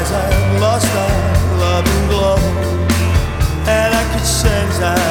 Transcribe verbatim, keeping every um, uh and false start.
I had lost our loving glow, and I could sense that